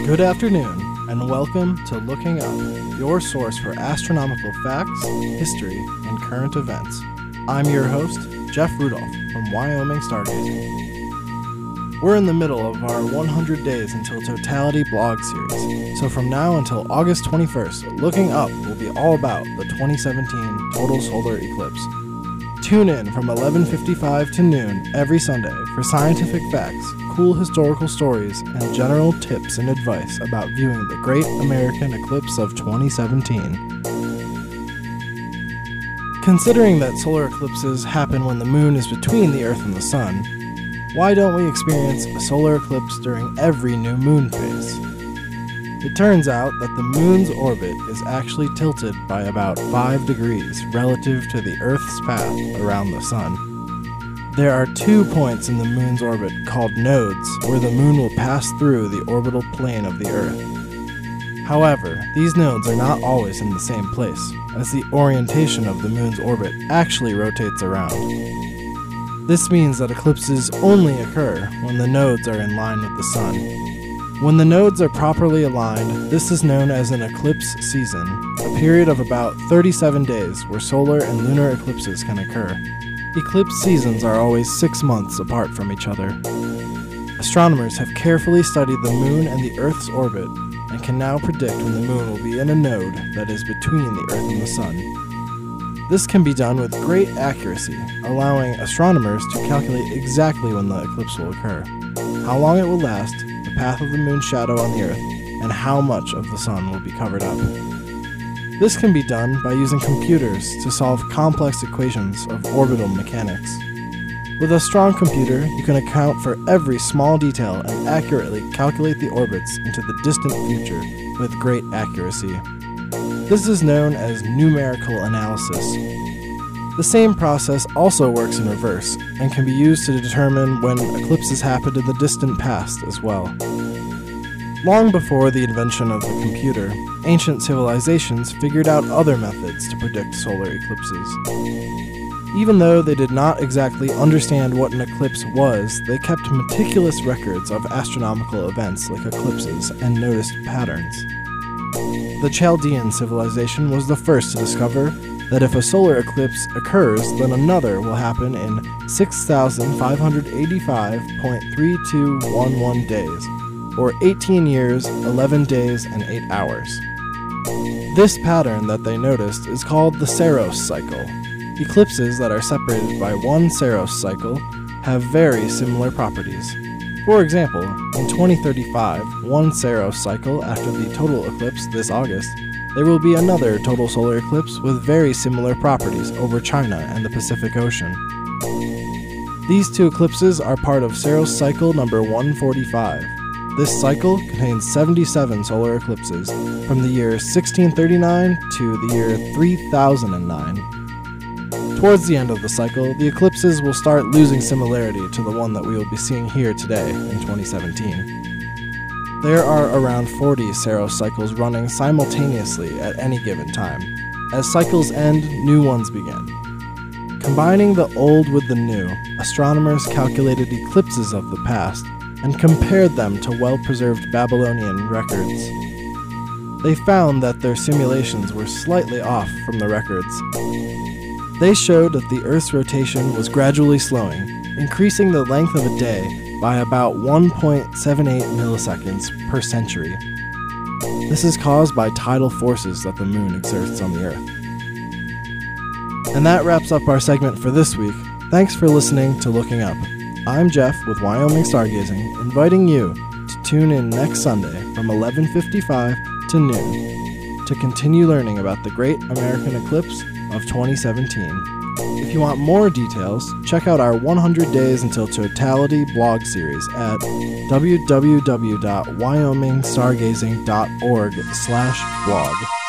Good afternoon, and welcome to Looking Up, your source for astronomical facts, history, and current events. I'm your host, Jeff Rudolph from Wyoming Stargazing. We're in the middle of our 100 Days Until Totality blog series, so from now until August 21st, Looking Up will be all about the 2017 total solar eclipse. Tune in from 11:55 to noon every Sunday for scientific facts, cool historical stories, and general tips and advice about viewing the Great American Eclipse of 2017. Considering that solar eclipses happen when the moon is between the Earth and the Sun, why don't we experience a solar eclipse during every new moon phase? It turns out that the moon's orbit is actually tilted by about 5 degrees relative to the Earth's path around the Sun. There are 2 points in the moon's orbit called nodes where the moon will pass through the orbital plane of the Earth. However, these nodes are not always in the same place, as the orientation of the moon's orbit actually rotates around. This means that eclipses only occur when the nodes are in line with the Sun. When the nodes are properly aligned, this is known as an eclipse season, a period of about 37 days where solar and lunar eclipses can occur. Eclipse seasons are always 6 months apart from each other. Astronomers have carefully studied the moon and the Earth's orbit and can now predict when the moon will be in a node that is between the Earth and the Sun. This can be done with great accuracy, allowing astronomers to calculate exactly when the eclipse will occur, how long it will last, the path of the moon's shadow on the Earth, and how much of the Sun will be covered up. This can be done by using computers to solve complex equations of orbital mechanics. With a strong computer, you can account for every small detail and accurately calculate the orbits into the distant future with great accuracy. This is known as numerical analysis. The same process also works in reverse and can be used to determine when eclipses happen in the distant past as well. Long before the invention of the computer, ancient civilizations figured out other methods to predict solar eclipses. Even though they did not exactly understand what an eclipse was, they kept meticulous records of astronomical events like eclipses and noticed patterns. The Chaldean civilization was the first to discover that if a solar eclipse occurs, then another will happen in 6,585.3211 days, or 18 years, 11 days, and 8 hours. This pattern that they noticed is called the Saros cycle. Eclipses that are separated by one Saros cycle have very similar properties. For example, in 2035, one Saros cycle after the total eclipse this August, there will be another total solar eclipse with very similar properties over China and the Pacific Ocean. These 2 eclipses are part of Saros cycle number 145. This cycle contains 77 solar eclipses from the year 1639 to the year 3009. Towards the end of the cycle, the eclipses will start losing similarity to the one that we will be seeing here today in 2017. There are around 40 Saros cycles running simultaneously at any given time. As cycles end, new ones begin. Combining the old with the new, astronomers calculated eclipses of the past and compared them to well-preserved Babylonian records. They found that their simulations were slightly off from the records. They showed that the Earth's rotation was gradually slowing, increasing the length of a day by about 1.78 milliseconds per century. This is caused by tidal forces that the moon exerts on the Earth. And that wraps up our segment for this week. Thanks for listening to Looking Up. I'm Jeff with Wyoming Stargazing, inviting you to tune in next Sunday from 11:55 to noon to continue learning about the Great American Eclipse of 2017. If you want more details, check out our 100 Days Until Totality blog series at www.wyomingstargazing.org/blog.